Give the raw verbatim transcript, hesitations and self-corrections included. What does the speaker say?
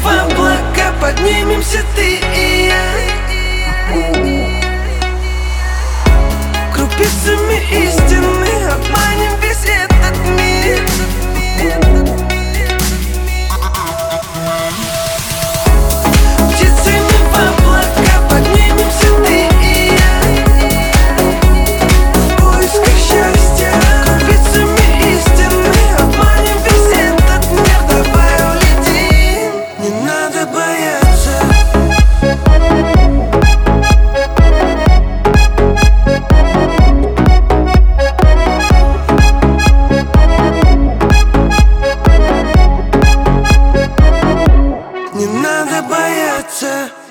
в облака, поднимемся ты и я. Крупицами истины обманем весь этот мир. Птицами в облака, поднимемся ты и я. В поисках счастья. Крупицами истины обманем весь этот мир. Давай улетим, не надо бояться. Не надо бояться.